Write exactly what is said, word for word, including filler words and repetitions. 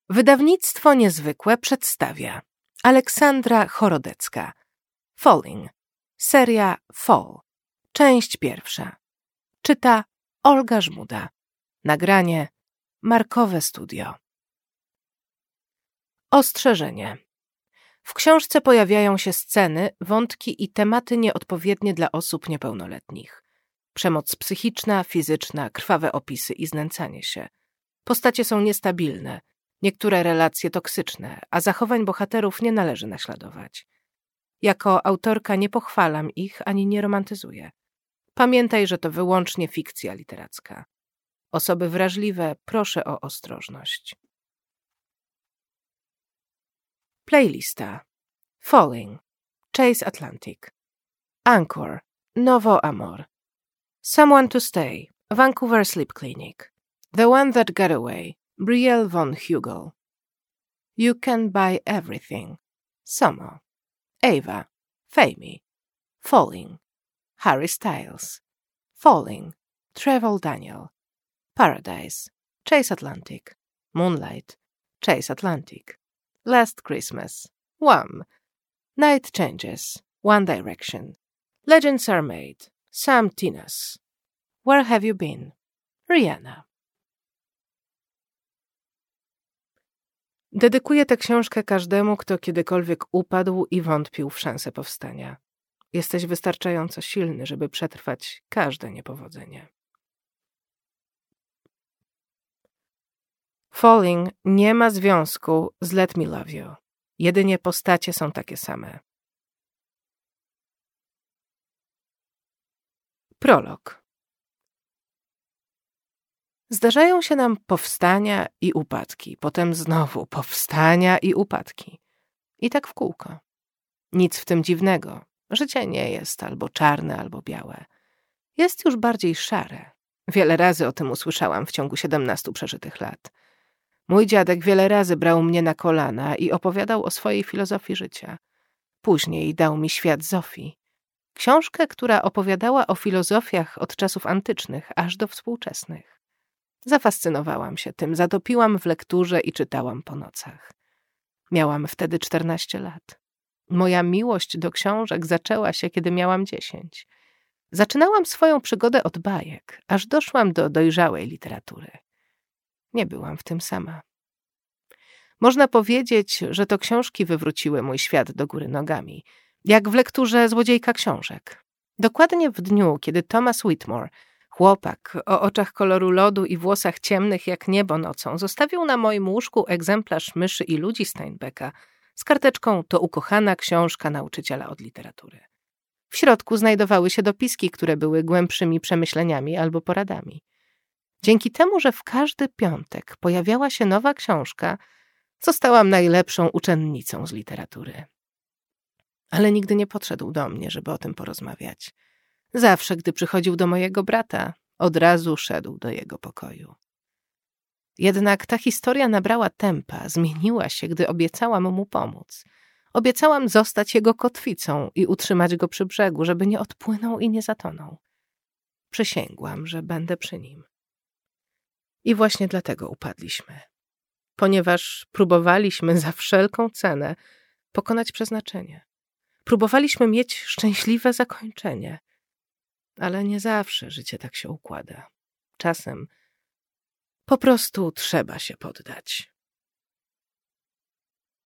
Wydawnictwo Niezwykłe przedstawia Aleksandra Chorodecka. Falling. Seria Fall. Część pierwsza. Czyta Olga Żmuda. Nagranie Markowe Studio. Ostrzeżenie. W książce pojawiają się sceny, wątki i tematy nieodpowiednie dla osób niepełnoletnich. Przemoc psychiczna, fizyczna, krwawe opisy i znęcanie się. Postacie są niestabilne, niektóre relacje toksyczne, a zachowań bohaterów nie należy naśladować. Jako autorka nie pochwalam ich ani nie romantyzuję. Pamiętaj, że to wyłącznie fikcja literacka. Osoby wrażliwe proszę o ostrożność. Playlista. Falling. Chase Atlantic. Anchor. Novo Amor. Someone to Stay. Vancouver Sleep Clinic. The One That Got Away. Brielle von Hugel. You Can Buy Everything. Somo. Ava. Famey. Falling. Harry Styles. Falling. Trevor Daniel. Paradise. Chase Atlantic. Moonlight. Chase Atlantic. Last Christmas. Wham. Night Changes. One Direction. Legends Are Made. Sam Tinas. Where Have You Been? Rihanna. Dedykuję tę książkę każdemu, kto kiedykolwiek upadł i wątpił w szansę powstania. Jesteś wystarczająco silny, żeby przetrwać każde niepowodzenie. Falling nie ma związku z Let Me Love You. Jedynie postacie są takie same. Prolog. Zdarzają się nam powstania i upadki, potem znowu powstania i upadki. I tak w kółko. Nic w tym dziwnego. Życie nie jest albo czarne, albo białe. Jest już bardziej szare. Wiele razy o tym usłyszałam w ciągu siedemnastu przeżytych lat. Mój dziadek wiele razy brał mnie na kolana i opowiadał o swojej filozofii życia. Później dał mi Świat Zofii. Książkę, która opowiadała o filozofiach od czasów antycznych aż do współczesnych. Zafascynowałam się tym, zatopiłam w lekturze i czytałam po nocach. Miałam wtedy czternaście lat. Moja miłość do książek zaczęła się, kiedy miałam dziesięć. Zaczynałam swoją przygodę od bajek, aż doszłam do dojrzałej literatury. Nie byłam w tym sama. Można powiedzieć, że to książki wywróciły mój świat do góry nogami, jak w lekturze Złodziejka książek. Dokładnie w dniu, kiedy Thomas Whitmore, chłopak o oczach koloru lodu i włosach ciemnych jak niebo nocą, zostawił na moim łóżku egzemplarz Myszy i ludzi Steinbecka z karteczką „To ukochana książka nauczyciela od literatury”. W środku znajdowały się dopiski, które były głębszymi przemyśleniami albo poradami. Dzięki temu, że w każdy piątek pojawiała się nowa książka, zostałam najlepszą uczennicą z literatury. Ale nigdy nie podszedł do mnie, żeby o tym porozmawiać. Zawsze, gdy przychodził do mojego brata, od razu szedł do jego pokoju. Jednak ta historia nabrała tempa, zmieniła się, gdy obiecałam mu pomóc. Obiecałam zostać jego kotwicą i utrzymać go przy brzegu, żeby nie odpłynął i nie zatonął. Przysięgłam, że będę przy nim. I właśnie dlatego upadliśmy. Ponieważ próbowaliśmy za wszelką cenę pokonać przeznaczenie. Próbowaliśmy mieć szczęśliwe zakończenie. Ale nie zawsze życie tak się układa. Czasem po prostu trzeba się poddać.